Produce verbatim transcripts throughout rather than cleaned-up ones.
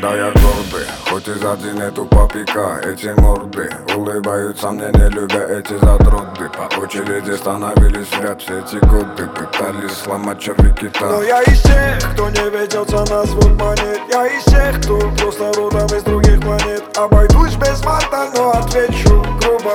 всегда я гордый, хоть и сзади нету попика. Эти морды улыбаются мне, не любя эти задроты. По очереди становились в ряд все эти годы, пытались сломать черви кита. Но я из тех, кто не ведется на звук монет. Я из тех, кто просто родом из других планет. Обойдусь без мата, но отвечу грубо: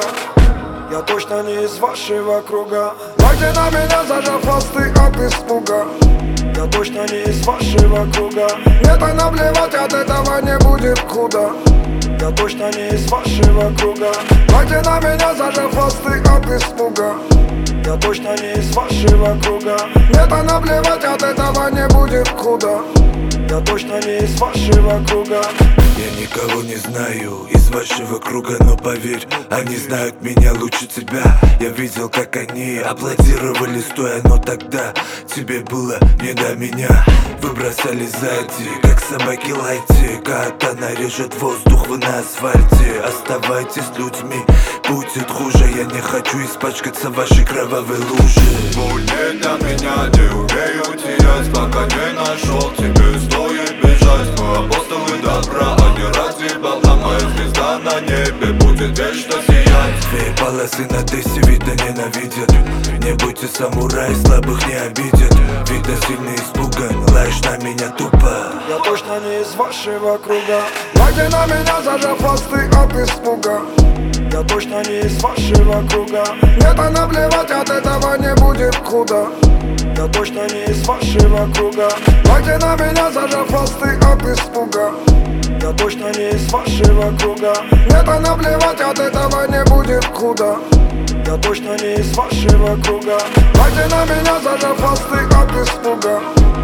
я точно не из вашего круга. Лайте на меня, зажав хвосты от испуга. Я точно не из вашего круга. Мне так наплевать, от этого не будет худо. Я точно не из вашего круга. Лайте на меня, зажав хвосты от испуга. Я точно не из вашего круга. Мне так наплевать, от этого не будет худо. Я точно не из вашего круга. Я никого не знаю из вашего круга, но поверь, они знают меня лучше тебя. Я видел, как они аплодировали стоя, но тогда тебе было не до меня. Вы бросали сзади, как собаки лайте. Катана режет воздух, вы на асфальте. Оставайтесь людьми, будет хуже. Я не хочу испачкаться в вашей кровавой луже. Будет для меня, не умею терять, пока не нашел. Тебе стоит бежать, мы апостолы добра, а не ради бабла. Моя звезда на небе будет вечно сиять. Две полосы на тесте, видно, ненавидят. Не будьте самурай, слабых не обидят. Видно, сильно испуган, лаешь на меня тупо. Я точно не из вашего круга. Лайте на меня, зажав хвосты от испуга. Я точно не из вашего круга. Мне так наплевать, от этого не будет худо. Я точно не из вашего круга. Лайте на меня, зажав хвосты от испуга. Я точно не из вашего круга. Мне так наплевать, от этого не будет худо. Я точно не из вашего круга. Лайте на меня, зажав хвосты от испуга.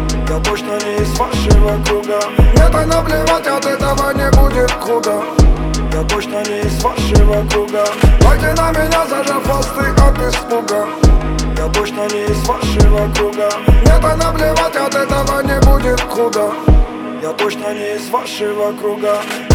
Я точно не из вашего круга. Мне так наплевать, от этого не будет худо. Я точно не из вашего круга. Лайте на меня, зажав хвосты от испуга. Я точно не из вашего круга. Мне так наплевать, от этого не будет худо. Я точно не из вашего круга.